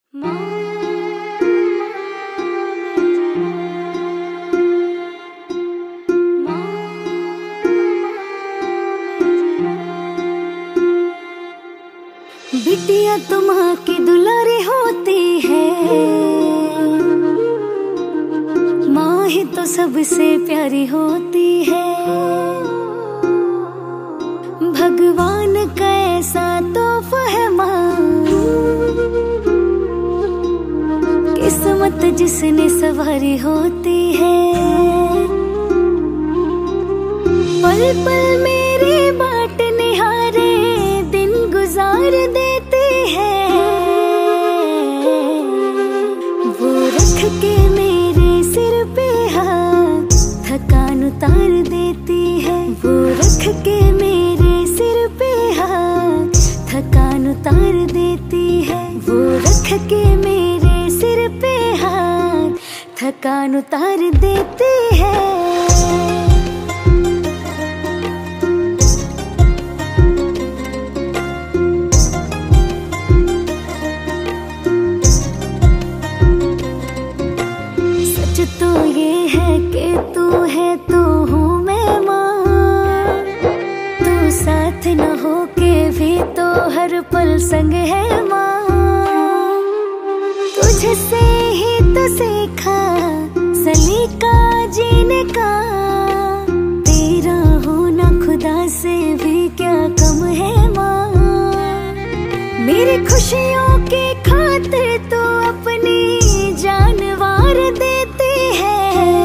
बिटिया तो माँ की दुलारी होती है, माँ ही तो सबसे प्यारी होती है। भगवान का ऐसा तोहफा है माँ, किस्मत जिसने सवारी होती है। पल पल मेरी बाट निहारे दिन गुजार देती है, वो रख के मेरे सिर पे हाथ थकान उतार देती है। वो रख के मेरे सिर पे हाथ थकान उतार देती है। वो रख के मेरे सिर पे हाथ थकान उतार देती है। तो ये है कि तू है तो हूँ मैं माँ, तू साथ न हो के भी तो हर पल संग है माँ। तुझसे ही तो सीखा सलीका जीने का, तेरा होना खुदा से भी क्या कम है माँ। मेरी खुशियों की खातिर तो अपनी जानवार देती है,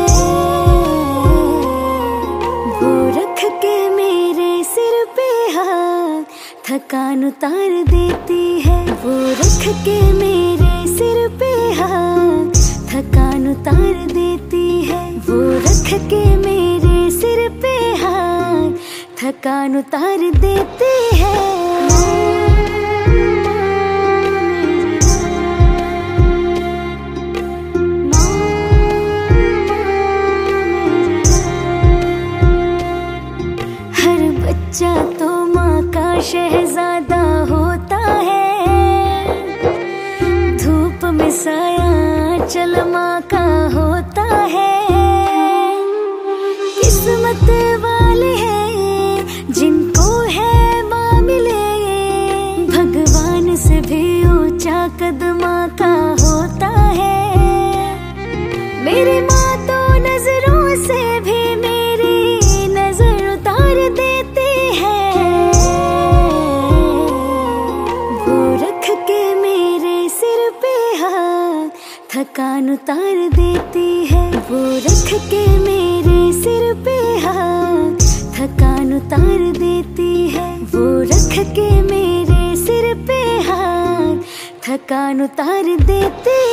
वो रख के मेरे सिर पे हाथ थकान उतार देती है। वो रख के मेरे सिर पे हाथ थकान उतार देती है। वो रख के मेरे सिर पे हाथ थकान उतार देती है। बच्चा तो माँ का शहजादा होता है, धूप में साया चल माँ का होता है। किस्मत वाले हैं जिनको है माँ मिले, भगवान से भी ऊंचा कद माँ का होता है। मेरी माँ तो नजरों से भी मेरी नजर उतार देती है, वो रख के मेरे सिर पे हाथ थकान उतार देती है। वो रख के मेरे सिर पे हाथ थकान उतार देती है। वो रख के मेरे सिर पे हाथ थकान उतार देती